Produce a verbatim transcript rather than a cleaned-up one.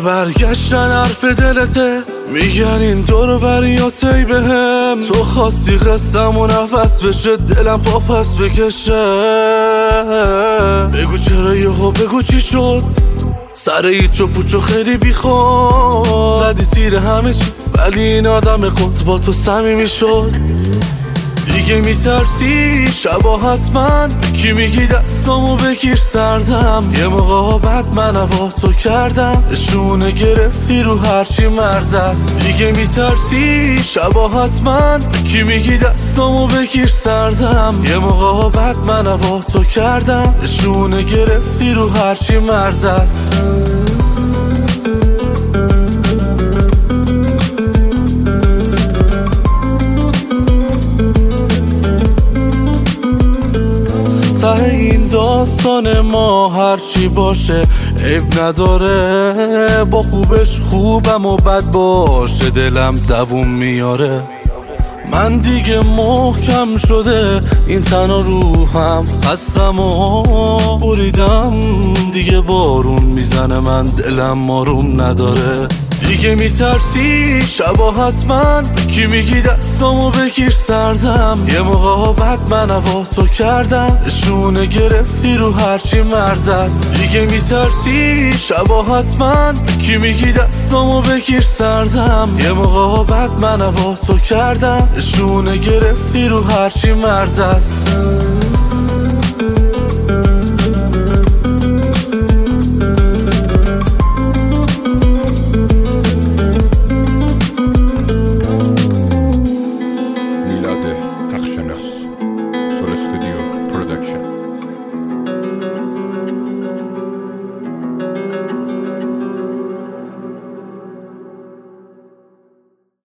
برگشتن حرف دلته، میگن این دور بریاتی بهم. تو خواستی قصم و نفس بشه، دلم پا پس بکشه. بگو چرا یهو، بگو چی شد، سر ایچ و پوچو خیلی بیخود. زدی زیر همه چی ولی این آدم قد با تو صمیمی شد. دیگه میترسی شبا حتما کی میگی دستامو بگیر سردم. یه موقع بعد من هوا تو کردم، شونه گرفتی رو هرچی مرز است. دیگه میترسی شبا حتما کی میگی دستامو بگیر سردم. یه موقع بعد من هوا تو کردم، شونه گرفتی رو هرچی مرز است. ته این داستان ما هرچی باشه عیب نداره. با خوبش خوبم و بد باشه دلم دووم میاره. من دیگه محکم شده این تن و روحم، خستم و بریدم دیگه بارون میزنه من دلم آروم نداره. دیگه میترسی شبا حتما کی میگی دستامو بگیر سردم. یه موقع بعد من هوا تو کردم، شونه گرفتی رو هرچی مرز است. دیگه میترسی شبا حتما کی میگی دستامو بگیر سردم. یه موقع بعد من هوا تو کردم، شونه گرفتی رو هرچی مرز است.